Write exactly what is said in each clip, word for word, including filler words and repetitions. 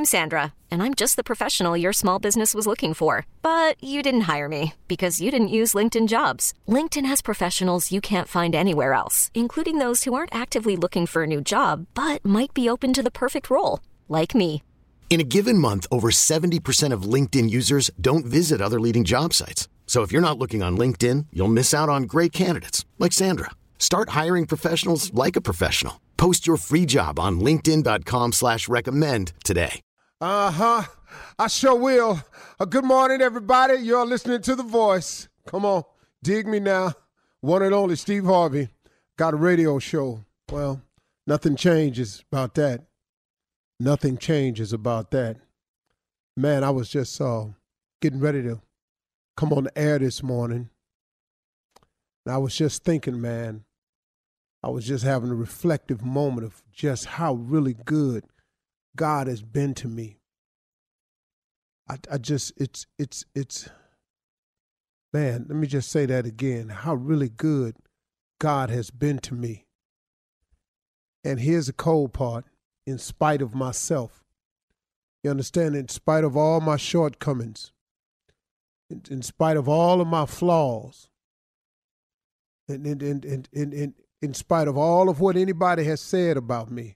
I'm Sandra, and I'm just the professional your small business was looking for. But you didn't hire me because you didn't use LinkedIn Jobs. LinkedIn has professionals you can't find anywhere else, including those who aren't actively looking for a new job, but might be open to the perfect role, like me. In a given month, over seventy percent of LinkedIn users don't visit other leading job sites. So if you're not looking on LinkedIn, you'll miss out on great candidates like Sandra. Start hiring professionals like a professional. Post your free job on linkedin.com slash recommend today. Uh-huh. I sure will. Uh, good morning, everybody. You're listening to The Voice. Come on. Dig me now. One and only Steve Harvey. Got a radio show. Well, nothing changes about that. Nothing changes about that. Man, I was just uh, getting ready to come on the air this morning. And I was just thinking, man, I was just having a reflective moment of just how really good God has been to me. I, I just, it's, it's, it's, man, let me just say that again, how really good God has been to me. And here's the cold part, in spite of myself. You understand, in spite of all my shortcomings, in, in spite of all of my flaws, and, and, and, and, and, and in spite of all of what anybody has said about me,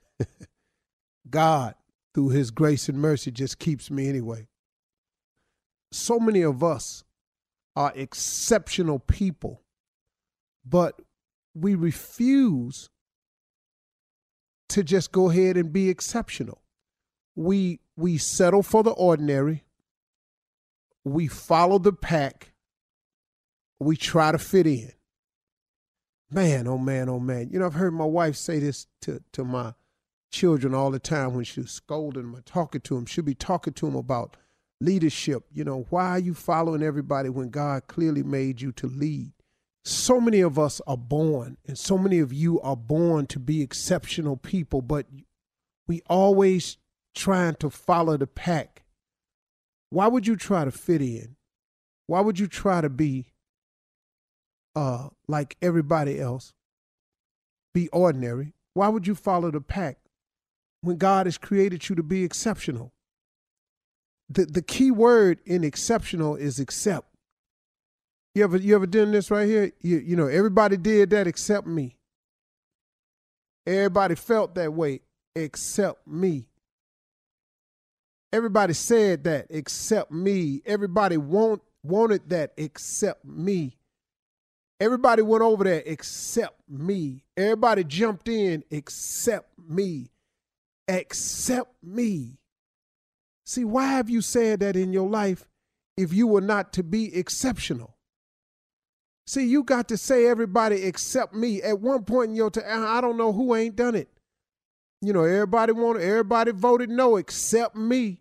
God, through his grace and mercy, just keeps me anyway. So many of us are exceptional people, but we refuse to just go ahead and be exceptional. We we settle for the ordinary. We follow the pack. We try to fit in. Man, oh man, oh man. You know, I've heard my wife say this to, to my children all the time when she was scolding them or talking to them. She'll be talking to them about leadership. You know, why are you following everybody when God clearly made you to lead? So many of us are born, and so many of you are born to be exceptional people, but we always trying to follow the pack. Why would you try to fit in? Why would you try to be uh, like everybody else? Be ordinary. Why would you follow the pack when God has created you to be exceptional? The the key word in exceptional is accept. You ever you ever done this right here? You you know, everybody did that except me. Everybody felt that way except me. Everybody said that except me. Everybody want, wanted that except me. Everybody went over there except me. Everybody jumped in except me. Except me. See, why have you said that in your life if you were not to be exceptional? See, you got to say everybody except me. At one point in your time, I don't know who ain't done it. You know, everybody wanted, everybody voted no except me.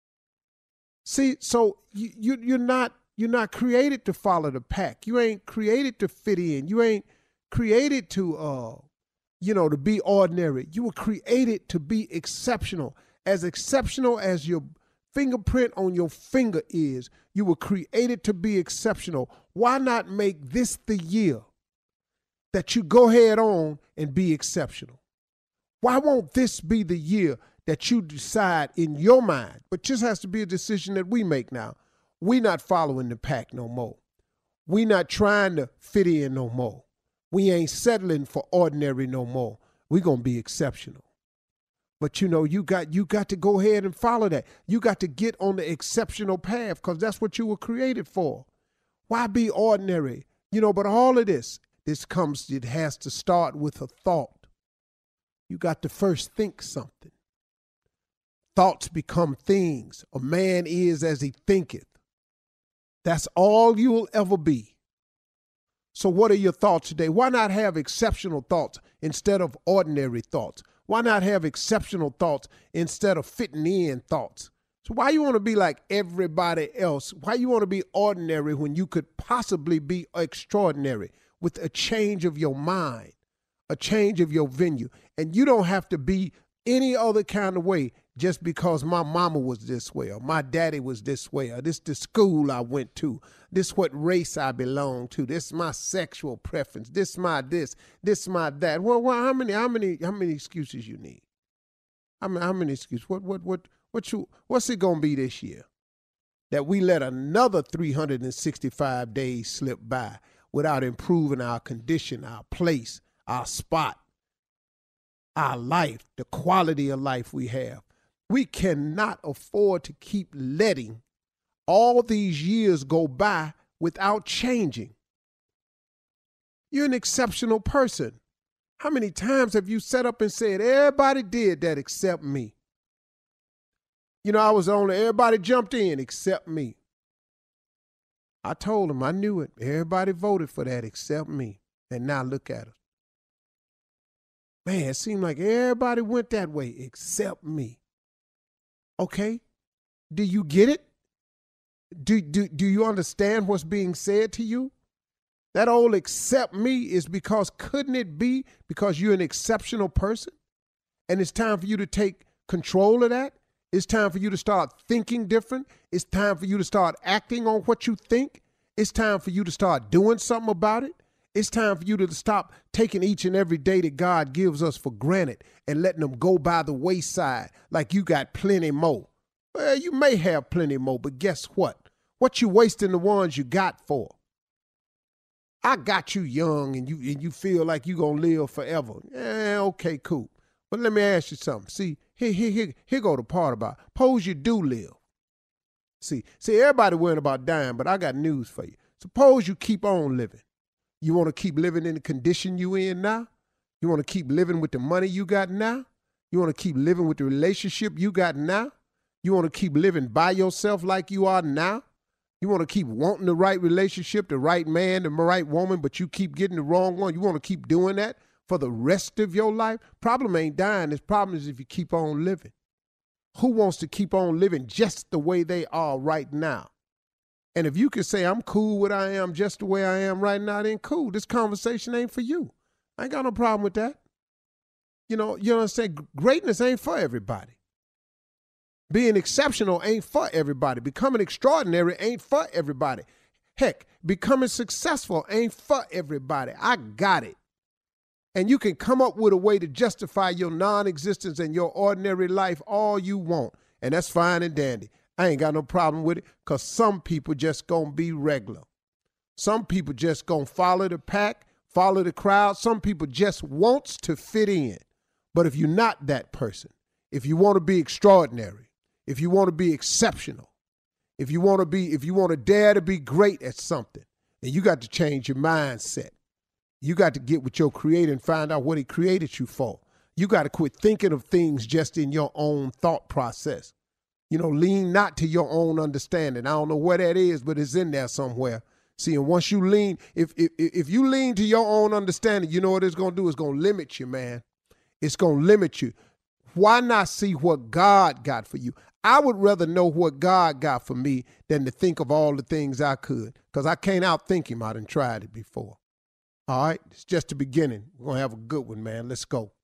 See, so you, you you're not you're not created to follow the pack. You ain't created to fit in. You ain't created to uh, you know, to be ordinary. You were created to be exceptional. As exceptional as your fingerprint on your finger is, you were created to be exceptional. Why not make this the year that you go head on and be exceptional? Why won't this be the year that you decide in your mind, but just has to be a decision that we make now? We not following the pack no more. We not trying to fit in no more. We ain't settling for ordinary no more. We gonna be exceptional. But you know, you got you got to go ahead and follow that. You got to get on the exceptional path because that's what you were created for. Why be ordinary? You know, but all of this, this comes, it has to start with a thought. You got to first think something. Thoughts become things. A man is as he thinketh. That's all you will ever be. So what are your thoughts today? Why not have exceptional thoughts instead of ordinary thoughts? Why not have exceptional thoughts instead of fitting in thoughts? So why you want to be like everybody else? Why you want to be ordinary when you could possibly be extraordinary with a change of your mind, a change of your venue? And you don't have to be any other kind of way just because my mama was this way or my daddy was this way or this the school I went to, this what race I belong to, this my sexual preference, this my this, this my that. Well, well how many, how many, how many excuses you need? I mean, how many excuses? What, what, what, what you, what's it going to be this year? That we let another three hundred sixty-five days slip by without improving our condition, our place, our spot, our life, the quality of life we have. We cannot afford to keep letting all these years go by without changing. You're an exceptional person. How many times have you sat up and said, everybody did that except me? You know, I was the only, everybody jumped in except me. I told them, I knew it. Everybody voted for that except me. And now look at us. Man, it seemed like everybody went that way except me. Okay, do you get it? Do, do, do you understand what's being said to you? That old except me is because couldn't it be because you're an exceptional person? And it's time for you to take control of that. It's time for you to start thinking different. It's time for you to start acting on what you think. It's time for you to start doing something about it. It's time for you to stop taking each and every day that God gives us for granted and letting them go by the wayside like you got plenty more. Well, you may have plenty more, but guess what? What you wasting the ones you got for? I got you young and you and you feel like you gonna live forever. Yeah, okay, cool. But let me ask you something. See, here, here, here, here go the part about suppose you do live. See, see, everybody worrying about dying, but I got news for you. Suppose you keep on living. You want to keep living in the condition you in now? You want to keep living with the money you got now? You want to keep living with the relationship you got now? You want to keep living by yourself like you are now? You want to keep wanting the right relationship, the right man, the right woman, but you keep getting the wrong one? You want to keep doing that for the rest of your life? Problem ain't dying. The problem is if you keep on living. Who wants to keep on living just the way they are right now? And if you can say, I'm cool with I am just the way I am right now, then cool. This conversation ain't for you. I ain't got no problem with that. You know, you know what I'm saying? Greatness ain't for everybody. Being exceptional ain't for everybody. Becoming extraordinary ain't for everybody. Heck, becoming successful ain't for everybody. I got it. And you can come up with a way to justify your non-existence and your ordinary life all you want. And that's fine and dandy. I ain't got no problem with it because some people just gonna be regular. Some people just gonna follow the pack, follow the crowd. Some people just wants to fit in. But if you're not that person, if you want to be extraordinary, if you want to be exceptional, if you want to be, if you want to dare to be great at something, then you got to change your mindset. You got to get with your creator and find out what he created you for. You got to quit thinking of things just in your own thought process. You know, lean not to your own understanding. I don't know where that is, but it's in there somewhere. See, and once you lean, if if if you lean to your own understanding, you know what it's going to do? It's going to limit you, man. It's going to limit you. Why not see what God got for you? I would rather know what God got for me than to think of all the things I could, because I can't outthink him. I done tried it before. All right, it's just the beginning. We're going to have a good one, man. Let's go.